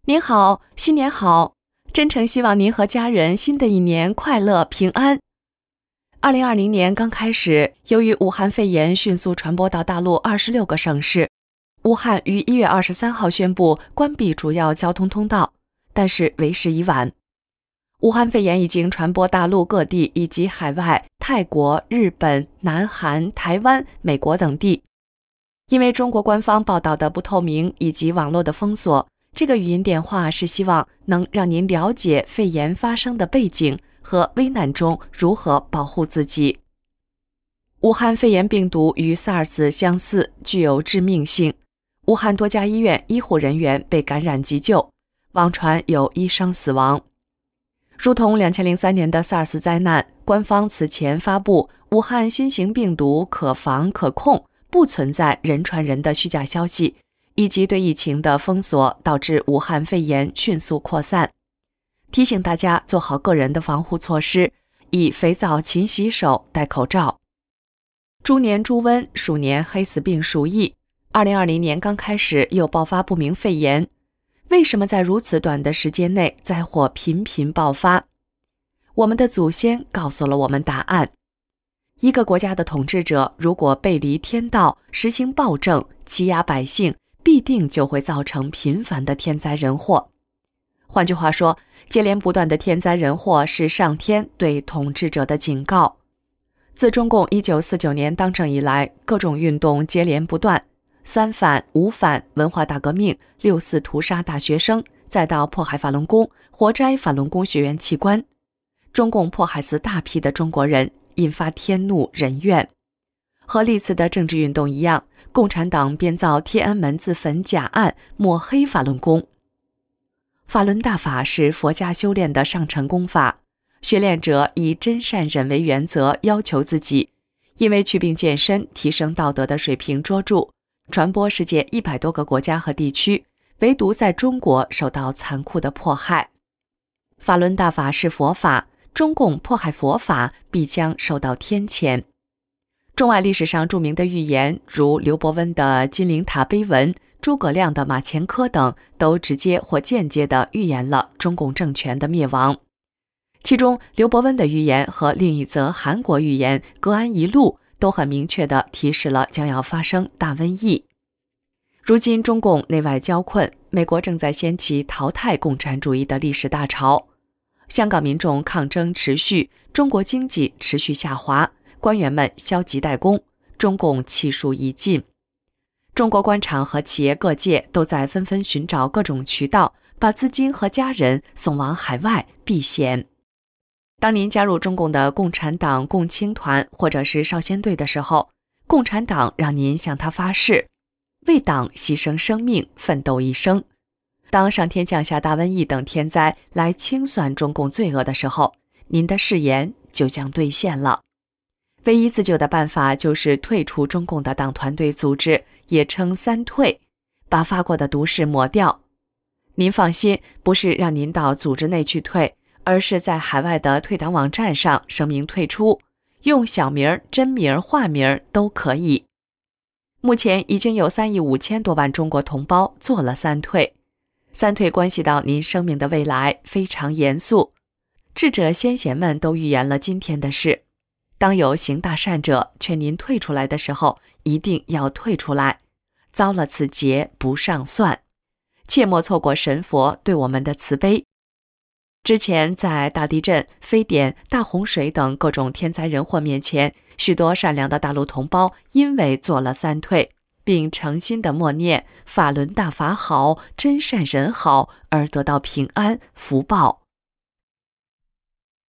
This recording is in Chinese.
您好，新年好！真诚希望您和家人新的一年快乐平安。2020年刚开始，由于武汉肺炎迅速传播到大陆26个省市，武汉于1月23号宣布关闭主要交通通道，但是为时已晚。武汉肺炎已经传播大陆各地以及海外泰国、日本、南韩、台湾、美国等地。因为中国官方报道的不透明以及网络的封锁，这个语音电话是希望能让您了解肺炎发生的背景和危难中如何保护自己。武汉肺炎病毒与 SARS 相似，具有致命性。武汉多家医院医护人员被感染急救，网传有医生死亡。如同2003年的 SARS 灾难，官方此前发布武汉新型病毒可防可控，不存在人传人的虚假消息，以及对疫情的封锁导致武汉肺炎迅速扩散。提醒大家做好个人的防护措施，以肥皂勤洗手，戴口罩。猪年猪瘟，鼠年黑死病鼠疫。2020年刚开始又爆发不明肺炎，为什么在如此短的时间内灾祸频频爆发？我们的祖先告诉了我们答案。一个国家的统治者如果背离天道，实行暴政，欺压百姓，必定就会造成频繁的天灾人祸。换句话说，接连不断的天灾人祸是上天对统治者的警告。自中共1949年当政以来，各种运动接连不断，三反、五反、文化大革命、6·4屠杀大学生，再到迫害法轮功、活摘法轮功学员器官，中共迫害死大批的中国人，引发天怒人怨。和历次的政治运动一样，共产党编造天安门自焚假案，抹黑法轮功。法轮大法是佛家修炼的上乘功法，学练者以真善忍为原则要求自己，因为祛病健身提升道德的水平卓著，传播世界100多个国家和地区，唯独在中国受到残酷的迫害。法轮大法是佛法，中共迫害佛法必将受到天谴。中外历史上著名的预言，如刘伯温的金陵塔碑文、诸葛亮的马前科等，都直接或间接地预言了中共政权的灭亡。其中刘伯温的预言和另一则韩国预言隔安一路都很明确地提示了将要发生大瘟疫。如今中共内外交困，美国正在掀起淘汰共产主义的历史大潮，香港民众抗争持续，中国经济持续下滑，官员们消极怠工，中共气数已尽。中国官场和企业各界都在纷纷寻找各种渠道，把资金和家人送往海外避险。当您加入中共的共产党共青团或者是少先队的时候，共产党让您向他发誓，为党牺牲生命，奋斗一生。当上天降下大瘟疫等天灾来清算中共罪恶的时候，您的誓言就将兑现了。唯一自救的办法就是退出中共的党团队组织，也称三退，把发过的毒誓抹掉。您放心，不是让您到组织内去退，而是在海外的退党网站上声明退出，用小名、真名、化名都可以。目前已经有3亿5千多万中国同胞做了三退。三退关系到您生命的未来，非常严肃。智者先贤们都预言了今天的事。当有行大善者劝您退出来的时候，一定要退出来，遭了此劫不上算，切莫错过神佛对我们的慈悲。之前在大地震、非典、大洪水等各种天灾人祸面前，许多善良的大陆同胞因为做了三退，并诚心地默念法轮大法好，真善人好，而得到平安福报。